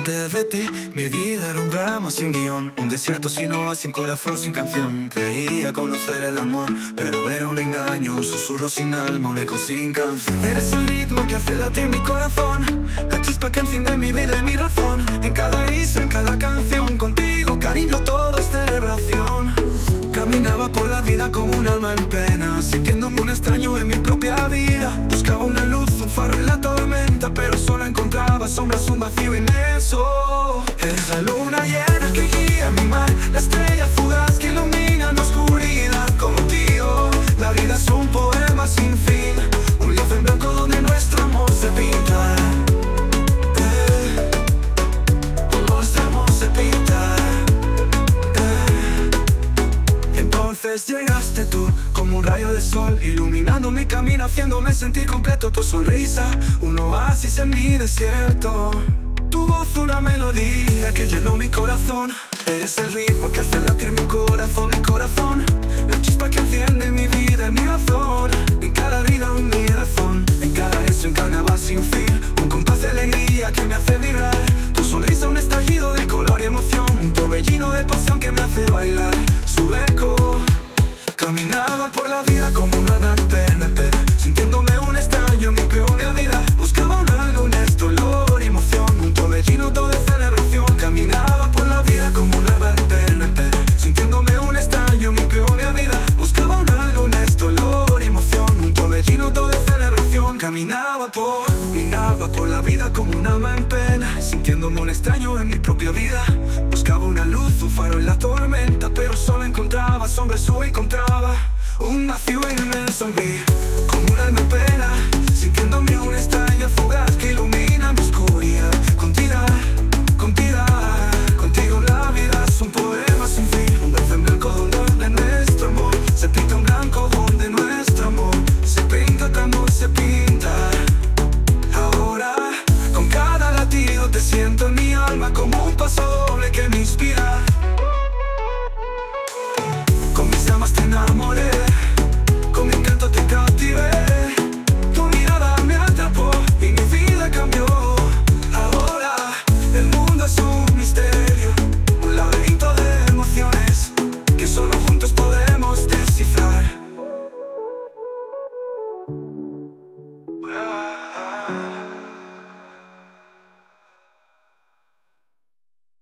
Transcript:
Antes de ti, mi vida era un drama sin guión, un desierto sin oas, sin corazón, sin canción. Creía conocer el amor, pero era un engaño, un susurro sin alma, un eco sin canción. Eres el ritmo que hace latir mi corazón, la chispa que enciende mi vida y mi razón. En cada isla, en cada canción, contigo, cariño, todo es celebración. Caminaba por la vida como un alma en pena, sintiéndome un extraño en mi propia vida. Buscaba una luz, un faro en la tormenta, pero solo encontraba sombras, un vacío inmenso. Es la luna llena que guía mi mar, la estrella fugaz que ilumina la oscuridad. Contigo, la vida es un poema sin fin, un lienzo en blanco donde nuestro amor se pinta. Nuestro amor se pinta. Entonces llegaste tú, como un rayo de sol, iluminando mi camino, haciéndome sentir completo. Tu sonrisa, un oasis en mi desierto. Tu voz, una melodía que llenó mi corazón. Eres el ritmo que hace latir mi corazón, mi corazón. La chispa que enciende mi vida y mi razón. En cada vida mi razón, en cada beso, en carnaval sin fin, un compás de alegría que me hace vibrar. Tu sonrisa, un estallido de color y emoción, un torbellino de pasión que me hace bailar. Su eco. Caminaba por la vida como una TNT, sintiéndome un extraño en mi peor vida. Buscaba un algo honesto, olor y emoción, un torbellino todo de celebración. Caminaba por la vida como una TNT, sintiéndome un extraño en mi peor vida. Buscaba un algo honesto, olor y emoción, un torbellino todo de celebración. Caminaba por la vida como un alma en pena, sintiéndome un extraño en mi propia vida. Buscaba una luz, un faro en la tormenta, pero solo encontraba sombras, solo encontraba un vacío inmenso en mí.